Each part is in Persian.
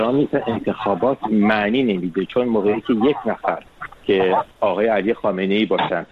انتخابات معنی نمیده، چون موقعی که یک نفر که آقای علی خامنه‌ای باشن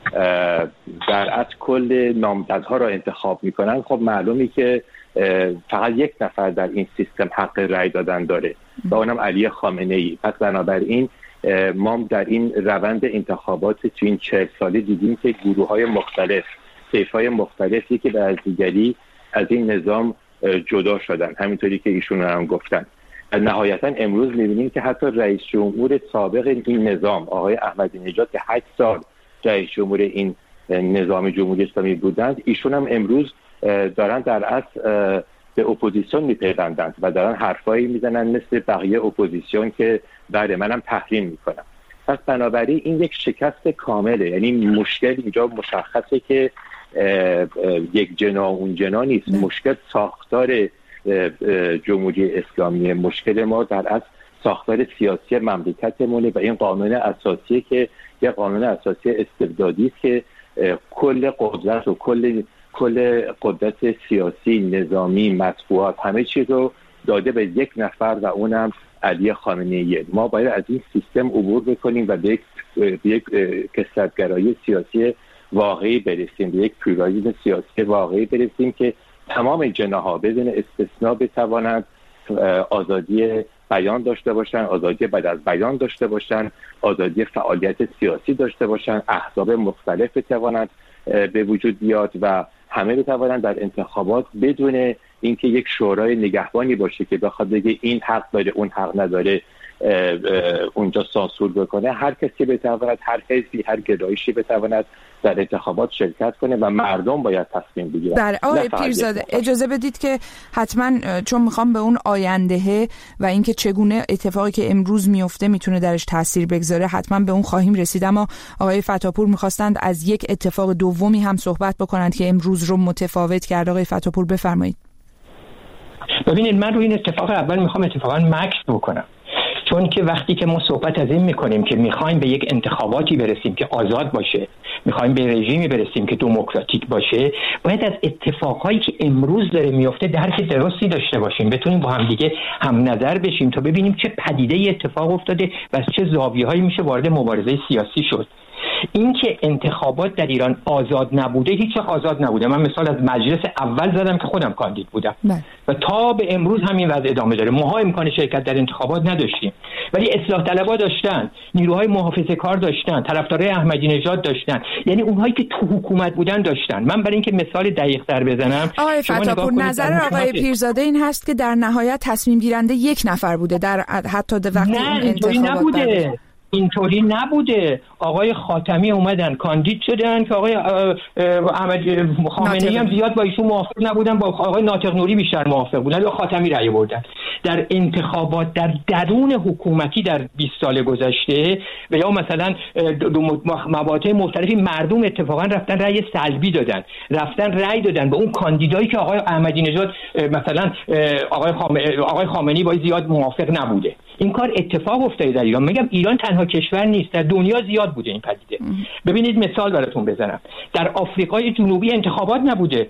در اصل کل نامزدها را انتخاب میکنن، خب معلومه که فقط یک نفر در این سیستم حق رأی دادن داره و اونم علی خامنه‌ای. پس بنابراین ما در این روند انتخابات تو این 40 ساله دیدیم که گروه‌های مختلف، طیف‌های مختلفی که به از دیگری از این نظام جدا شدن، همینطوری که ایشون هم گفتن. نهایتا امروز می‌بینیم که حتی رئیس جمهور سابق این نظام آقای احمدی نژاد که 8 سال رئیس جمهور این نظام جمهوری اسلامی بودند، ایشون هم امروز دارن در اصل به اپوزیسیون میپیوندند و دارن حرفایی میزنن مثل بقیه اپوزیسیون که بله منم تحریم میکنم. پس بنابراین این یک شکست کامله، یعنی مشکل اینجا مشخصه که یک جنا اون جنا نیست، مشکل ساختار جمهوری اسلامی، مشکل ما در اصل ساختار سیاسی مملکتمونه و این قانون اساسی که یک قانون اساسی استبدادی است که کل قدرت و کل قدرت سیاسی، نظامی، مطبوعات، همه چیز رو داده به یک نفر و اونم علی خامنه‌ای. ما باید از این سیستم عبور بکنیم و به یک کثرت‌گرایی سیاسی واقعی برسیم، به یک پلورالیسم سیاسی واقعی برسیم که تمام جناح‌ها بدون استثناء بتوانند آزادی بیان داشته باشن، آزادی بعد از بیان داشته باشن، آزادی فعالیت سیاسی داشته باشن، احزاب مختلف بتوانند به وجود بیاد و همه بتوانند در انتخابات بدون اینکه یک شورای نگهبانی باشه که بخواد بگه این حق داره اون حق نداره اونجا سانسور بکنه، هر کسی بتواند، هر حزبی، هر گرایشی بتواند در انتخابات شرکت کنه و مردم باید تصمیم بگیرن. بله آقای پیرزاده اجازه بدید که حتما، چون میخوام به اون آینده و اینکه چگونه اتفاقی که امروز میفته میتونه درش تاثیر بگذاره حتما به اون خواهیم رسید، اما آقای فتاپور میخواستند از یک اتفاق دومی هم صحبت بکنند که امروز رو متفاوت کرد. آقای فتاپور بفرمایید. ببینید من روی این اتفاق اول میخوام اتفاقا مکث بکنم، چون که وقتی که ما صحبت از این میکنیم که میخوایم به یک انتخاباتی برسیم که آزاد باشه، میخوایم به رژیمی برسیم که دموکراتیک باشه، باید از اتفاقهایی که امروز داره میفته درک درستی داشته باشیم، بتونیم با هم دیگه هم نظر بشیم تا ببینیم چه پدیده اتفاق افتاده و از چه زاویه‌هایی میشه وارد مبارزه سیاسی شد. این که انتخابات در ایران آزاد نبوده، هیچ آزاد نبوده. من مثال از مجلس اول زدم که خودم کاندید بودم و تا به امروز همین وضع ادامه داره. ماها امکان شرکت در انتخابات نداشتیم ولی اصلاح طلبها داشتن، نیروهای محافظه‌کار داشتن، طرفدارای احمدی نژاد داشتن، یعنی اونهایی که تو حکومت بودن داشتن. من برای اینکه مثال دقیق‌تر بزنم، آقای فتاپور نظر آقای پیرزاده این هست که در نهایت تصمیم گیرنده یک نفر بوده در حتی وقتی اون انتخابات اینطوری نبوده. آقای خاتمی اومدن کاندید شدن که آقای احمد خامنه‌ای هم زیاد با ایشون موافق نبودن، با آقای ناطق نوری بیشتر موافق بودن، با خاتمی رأی بردن. در انتخابات در درون حکومتی در 20 سال گذشته و یا مثلا مواقع مختلفی مردم اتفاقا رفتن رأی سلبی دادن، رفتن رأی دادن به اون کاندیدایی که آقای احمدی نژاد مثلا آقای خامنه‌ای با زیاد موافق نبوده. این کار اتفاق افتاده در ایران. میگم ایران تنها کشور نیست، در دنیا زیاد بوده این پدیده. ببینید مثال براتون بزنم، در آفریقای جنوبی انتخابات نبوده،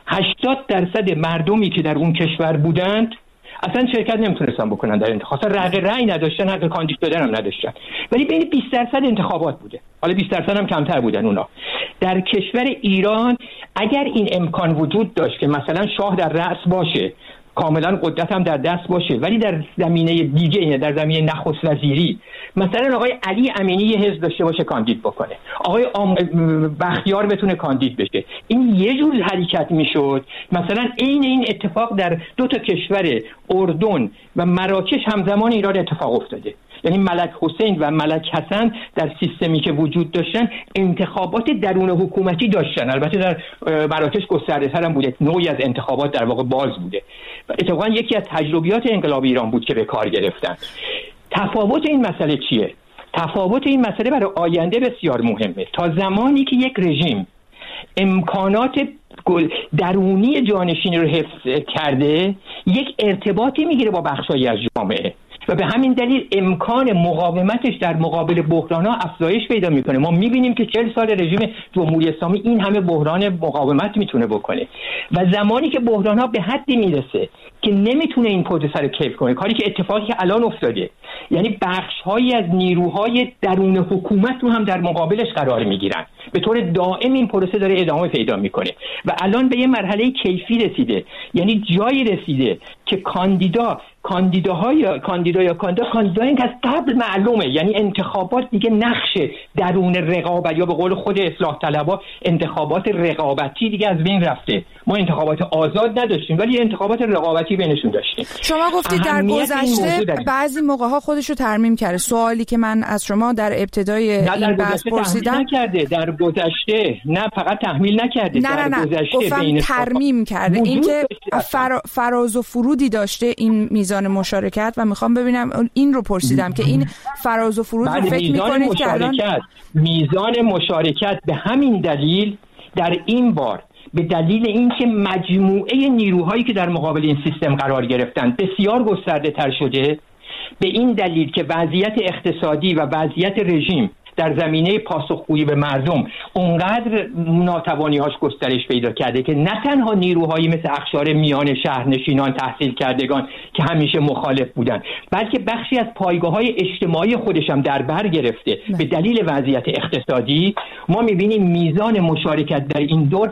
80% مردمی که در اون کشور بودند اصلا شرکت نمیتونستن بکنن در انتخابات، حق رأی نداشتن، حق کاندید دادن هم نداشتن، ولی بین 20% انتخابات بوده، حالا 20% هم کمتر بودن اونا. در کشور ایران اگر این امکان وجود داشت که مثلا شاه در رأس باشه، کاملا قدرت هم در دست باشه، ولی در زمینه دیگه، یعنی در زمینه نخست وزیری مثلا آقای علی امینی یه حزب داشته باشه کاندید بکنه، آقای بختیار بتونه کاندید بشه، این یه جور حرکت میشد. مثلا این اتفاق در دو تا کشور اردن و مراکش همزمان ایران اتفاق افتاده. یعنی ملک حسین و ملک حسن در سیستمی که وجود داشتن انتخابات درون حکومتی داشتن، البته در مراکش گسترده‌تر هم بوده، نوعی از انتخابات در واقع باز بوده. اتفاقا یکی از تجربیات انقلاب ایران بود که به کار گرفتن. تفاوت این مسئله چیه؟ تفاوت این مسئله برای آینده بسیار مهمه. تا زمانی که یک رژیم امکانات درونی جانشینی رو حفظ کرده، یک ارتباطی میگیره با بخشایی از جامعه. و به همین دلیل امکان مقاومتش در مقابل بحران‌ها افزایش پیدا میکنه. ما میبینیم که 40 سال رژیم جمهوری اسلامی این همه بحران مقاومت میتونه بکنه و زمانی که بحران‌ها به حدی میرسه که نمیتونه این پروسه رو کیف کنه، کاری که اتفاقی که الان افتاده، یعنی بخش‌هایی از نیروهای درون حکومت رو هم در مقابلش قرار میگیرن، به طور دائم این پروسه داره ادامه پیدا میکنه و الان به یه مرحله کیفی رسیده، یعنی جایی رسیده که کاندیداهایی که از قبل معلومه، یعنی انتخابات دیگه نقش درون رقابت یا به قول خود اصلاح طلبها انتخابات رقابتی دیگه از بین رفته. ما انتخابات آزاد نداشتیم ولی انتخابات رقابتی بینشون داشتیم. شما گفتید در گذشته بعضی موقع‌ها خودش رو ترمیم کرده. سوالی که من از شما در ابتدای این بحث پرسیدم در گذشته نه فقط تحمیل نکرده، در گذشته ترمیم کرده، اینکه فراز و فرودی داشته این میزان مشارکت و میخوام ببینم این رو پرسیدم که این فراز و فرود رو فکر میکنید که الان میزان مشارکت به همین دلیل در این بار به دلیل اینکه مجموعه نیروهایی که در مقابل این سیستم قرار گرفتن بسیار گسترده تر شده، به این دلیل که وضعیت اقتصادی و وضعیت رژیم در زمینه پاسخگویی به مردم اونقدر ناتوانی‌هاش گسترش پیدا کرده که نه تنها نیروهایی مثل اقشار میان شهرنشینان، تحصیل کردگان که همیشه مخالف بودن، بلکه بخشی از پایگاه‌های اجتماعی خودش هم در بر گرفته. به دلیل وضعیت اقتصادی ما می‌بینیم میزان مشارکت در این دور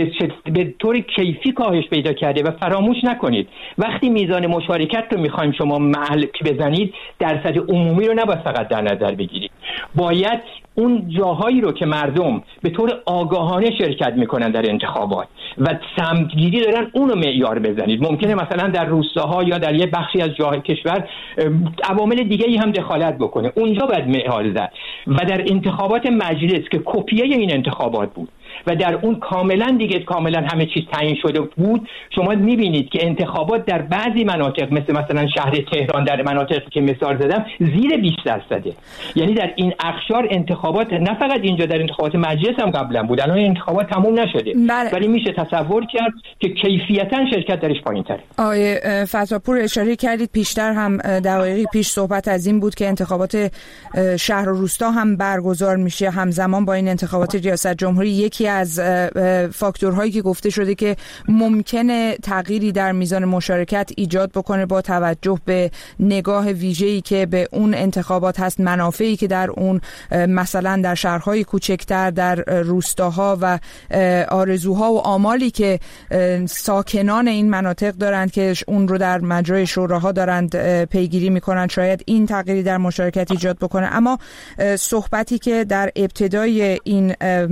به طور کیفی کاهش پیدا کرده و فراموش نکنید وقتی میزان مشارکت رو می‌خوایم شما معلق بزنید، درصد عمومی رو نباید فقط در نظر بگیرید، باید اون جاهایی رو که مردم به طور آگاهانه شرکت میکنن در انتخابات و سمتگیری دارن اونو معیار بزنید. ممکنه مثلا در روستاها یا در یه بخشی از جاهای کشور عوامل دیگه‌ای هم دخالت بکنه، اونجا باید معیار زد و در انتخابات مجلس که کپیه این انتخابات بود و در اون کاملا همه چیز تعیین شده بود، شما میبینید که انتخابات در بعضی مناطق مثلا شهر تهران در مناطقی که مثال زدم زیر 20%. یعنی در این اقشار انتخابات نه فقط اینجا در انتخابات مجلس هم قبلا بود، الان انتخابات تموم نشده ولی میشه تصور کرد که کیفیتاً شرکت درش پایین‌تره. آقای فتاپور اشاره کردید پیشتر هم دقایقی پیش صحبت از این بود که انتخابات شهر و روستا هم برگزار میشه همزمان با این انتخابات ریاست جمهوری. یکی از فاکتورهایی که گفته شده که ممکنه تغییری در میزان مشارکت ایجاد بکنه با توجه به نگاه ویژه‌ای که به اون انتخابات هست، منافعی که در اون مثلا در شهرهای کوچکتر، در روستاها و آرزوها و آمالی که ساکنان این مناطق دارند که اون رو در مجرای شوراها دارند پیگیری میکنن، شاید این تغییری در مشارکت ایجاد بکنه. اما صحبتی که در ابتدای این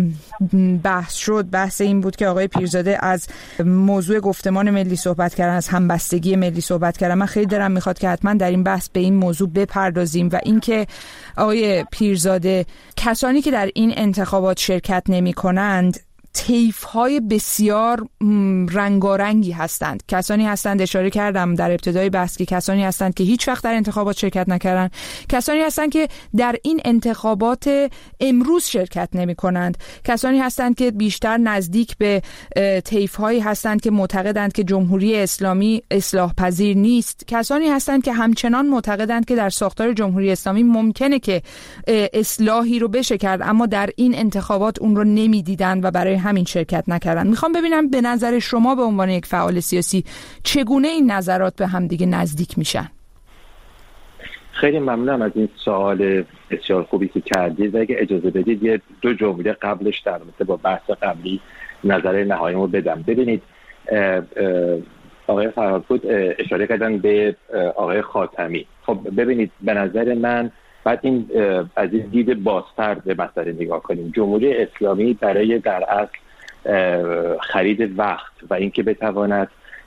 بحث شد، بحث این بود که آقای پیرزاده از موضوع گفتمان ملی صحبت کردن، از همبستگی ملی صحبت کردن. من خیلی دلم میخواد که حتما در این بحث به این موضوع بپردازیم و اینکه آقای پیرزاده کسانی که در این انتخابات شرکت نمی کنند طیف‌های بسیار رنگارنگی هستند. کسانی هستند، اشاره کردم در ابتدای بحث که کسانی هستند که هیچ وقت در انتخابات شرکت نکردند، کسانی هستند که در این انتخابات امروز شرکت نمی کنند، کسانی هستند که بیشتر نزدیک به طیف‌هایی هستند که معتقدند که جمهوری اسلامی اصلاح پذیر نیست، کسانی هستند که همچنان معتقدند که در ساختار جمهوری اسلامی ممکنه که اصلاحی رو بشه کرد اما در این انتخابات اون رو نمی‌دیدند و برای همین شرکت نکردن. میخوام ببینم به نظر شما به عنوان یک فعال سیاسی چگونه این نظرات به هم دیگه نزدیک میشن؟ خیلی ممنونم از این سوال بسیار خوبی که کردید و اگه اجازه بدید یه دو جمله قبلش در رابطه با بحث قبلی نظر نهاییمو بدم. ببینید آقای فرهادپور اشاره کردن به آقای خاتمی. خب ببینید به نظر من بعد این از این دید بازتر به مسئله نگاه کنیم. جمهوری اسلامی برای در اصل خرید وقت و اینکه بتواند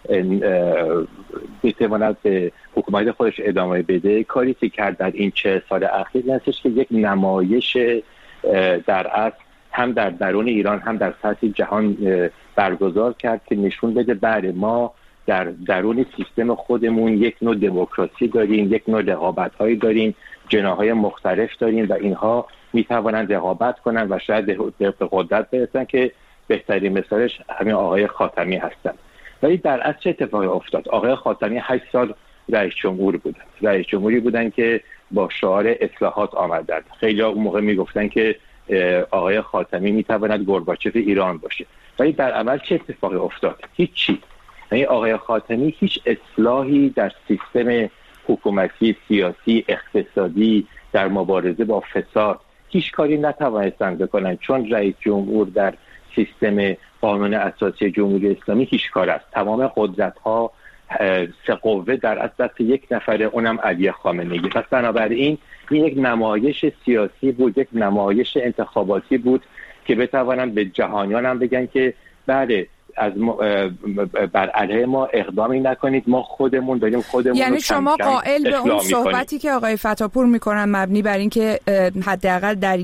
به حکومت خودش ادامه بده، کاری که کرد در این 40 سال اخیر هستش که یک نمایش در اصل هم در درون ایران هم در سطح جهان برگزار کرد که نشون بده بله ما در درون سیستم خودمون یک نوع دموکراسی داریم، یک نوع رقابت‌هایی داریم، جناح‌های مختلف داریم و اینها میتوانند رقابت کنند و شاید به قدرت برسن که بهترین مثالش همین آقای خاتمی هستند. ولی در اصل چه اتفاقی افتاد؟ آقای خاتمی 8 سال رئیس جمهور بودن. رئیس جمهوری بودن که با شعار اصلاحات آمدند. خیلی اون موقع میگفتن که آقای خاتمی میتواند گورباچف ایران باشه، ولی در عمل چه اتفاقی افتاد؟ هیچی. یعنی آقای خاتمی هیچ اصلاحی در سیستم حکومتی، سیاسی، اقتصادی، در مبارزه با فساد هیچ کاری نتوانستند بکنن، چون رئیس جمهور در سیستم قانون اساسی جمهوری اسلامی هیچ کار است. تمام قدرت‌ها، سه قوه در دست یک نفره، اونم علی خامنه‌ای. پس بنابراین این یک نمایش سیاسی بود، یک نمایش انتخاباتی بود که بتوانند به جهانیان هم بگن که بله از بر علیه ما اقدامی نکنید، ما خودمون داریم خودمون. یعنی شما قائل به اون صحبتی که آقای فتاپور میکنن مبنی بر این که حداقل در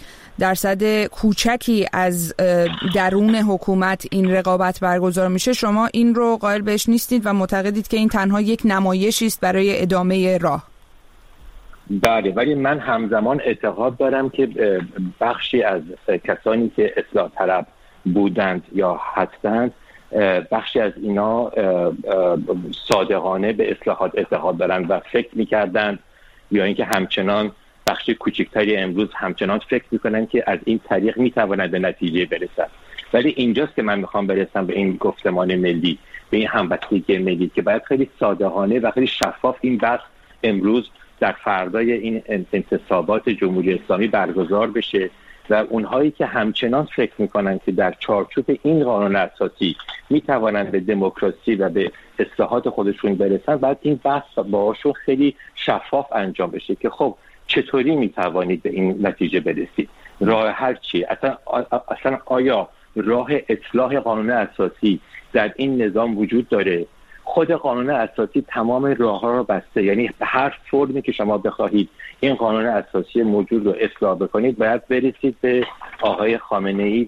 1% کوچکی از درون حکومت این رقابت برگزار میشه، شما این رو قائل بهش نیستید و معتقدید که این تنها یک نمایشی است برای ادامه راه؟ بله، ولی من همزمان اعتقاد دارم که بخشی از کسانی که اصلاح طلب بودند یا هستند، بخشی از اینا صادقانه به اصلاحات اعتقاد دارند و فکر می‌کردند، یا اینکه همچنان بخش کوچکتری امروز همچنان فکر می‌کنند که از این طریق می‌توانند به نتیجه برسند. ولی اینجاست که من می‌خوام برسم به این گفتمان ملی، به این همبستگی ملی که باید خیلی صادقانه و خیلی شفاف این بحث امروز در فردای این انتصابات جمهوری اسلامی برگزار بشه و اونهایی که همچنان فکر میکنن که در چارچوب این قانون اساسی میتوانند به دموکراسی و به اصلاحات خودشون برسن، بعد این بحث باهاشون خیلی شفاف انجام بشه که خب چطوری میتوانید به این نتیجه برسید، راه حل چیه، اصلا آیا راه اصلاح قانون اساسی در این نظام وجود داره؟ خود قانون اساسی تمام راه‌ها رو بسته، یعنی به هر فرمی که شما بخواهید این قانون اساسی موجود رو اصلاح بکنید باید برسید به آقای خامنه‌ای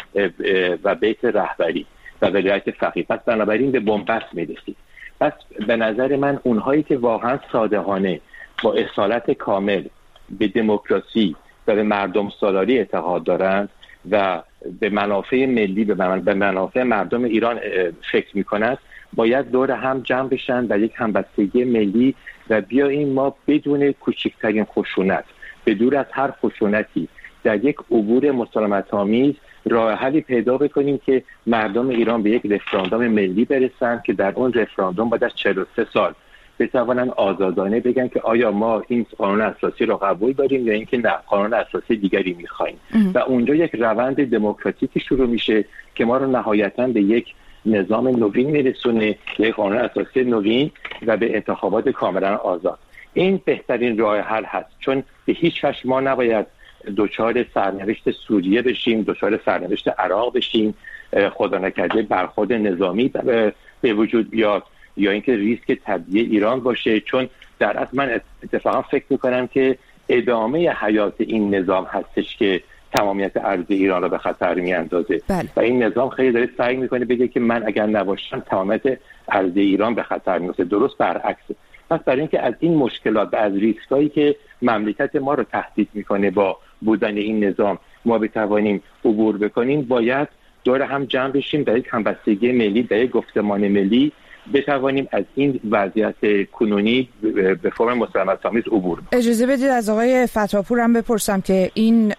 و بیت رهبری و ولایت فقیه. پس بنابراین به بنبست می‌رسید. پس به نظر من اونهایی که واقعا صادقانه با اصالت کامل به دموکراسی و به مردم سالاری اعتقاد دارند و به منافع ملی، به منافع مردم ایران فکر می‌کنند، باید دور هم جمع بشن در یک همبستگی ملی و بیاییم ما بدون کوچکترین خشونت، بدون از هر خشونتی، در یک عبور مسالمت‌آمیز راه حلی پیدا بکنیم که مردم ایران به یک رفراندوم ملی برسن که در اون رفراندوم بعد از 43 سال بتوانن آزادانه بگن که آیا ما این قانون اساسی رو قبول داریم یا اینکه نه قانون اساسی دیگری می‌خوایم. و اونجا یک روند دموکراتیکی شروع میشه که ما رو نهایتاً به یک نظام نوین میرسونه، یک قانون اساسی نوین و به انتخابات کاملا آزاد. این بهترین راه حل هست، چون به هیچ وجه ما نباید دچار سرنوشت سوریه بشیم، دچار سرنوشت عراق بشیم، خدا نکرده برخورد نظامی به وجود بیاد یا اینکه ریسک تبعیض ایران باشه، چون در اصل من اتفاقا فکر میکنم که ادامه حیات این نظام هستش که تمامیت ارض ایران را به خطر میاندازه. و این نظام خیلی داره سعی میکنه بگه که من اگر نباشم تمامیت ارض ایران به خطر میفته. درست برعکسه. پس برای اینکه از این مشکلات و از ریسکایی که مملکت ما رو تهدید میکنه با بودن این نظام ما بتوانیم عبور بکنیم، باید دور هم جمع بشیم در یک همبستگی ملی، در یک گفتمان ملی بتوانیم از این وضعیت کنونی به فرم مسالمت‌آمیز عبور کنیم. اجازه بدید از آقای فتاپور هم بپرسم که این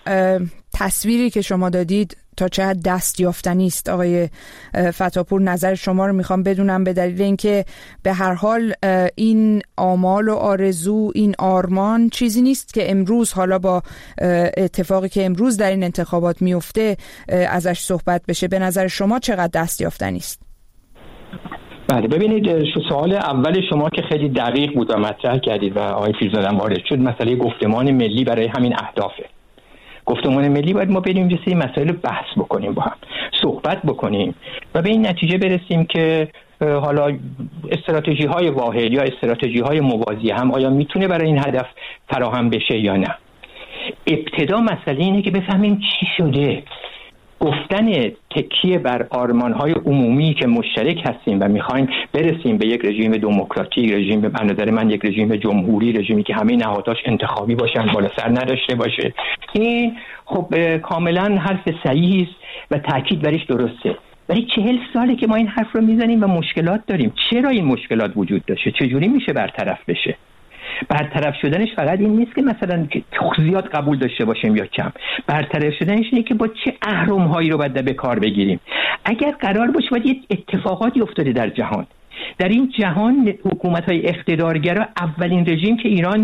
تصویری که شما دادید تا چه حد دست یافتنی است. آقای فتاپور، نظر شما رو میخوام بدونم، به دلیل اینکه به هر حال این آمال و آرزو، این آرمان چیزی نیست که امروز حالا با اتفاقی که امروز در این انتخابات میفته ازش صحبت بشه. به نظر شما چقدر دست یافتنی است؟ بله، ببینید سوال اول شما که خیلی دقیق بود و مطرح کردید و آقای فیروزاده وارد شد، مسئله گفتمان ملی برای همین اهدافه. گفتمان ملی باید ما بریم یه سری مسائل بحث بکنیم، با هم صحبت بکنیم و به این نتیجه برسیم که حالا استراتژی‌های واحد یا استراتژی‌های موازی هم آیا میتونه برای این هدف فراهم بشه یا نه. ابتدا مسئله اینه که بفهمیم چی شده. گفتن تکیه بر آرمان‌های عمومی که مشترک هستیم و می‌خوایم برسیم به یک رژیم دموکراتیک، رژیم به نظر من یک رژیم جمهوری، رژیمی که همه نهادهاش انتخابی باشن، بالا سر نداشته باشه، این خب کاملا حرف صحیحی است و تاکید برش درسته. ولی 40 ساله که ما این حرف رو میزنیم و مشکلات داریم. چرا این مشکلات وجود داشته؟ چجوری میشه برطرف بشه؟ برطرف شدنش فقط این نیست که مثلا زیاد قبول داشته باشیم یا کم. برطرف شدنش اینه که با چه اهرم‌هایی رو باید به کار بگیریم. اگر قرار باشه باید یه اتفاقاتی افتاده در جهان. در این جهان حکومت‌های اقتدارگرا، اولین رژیم که ایران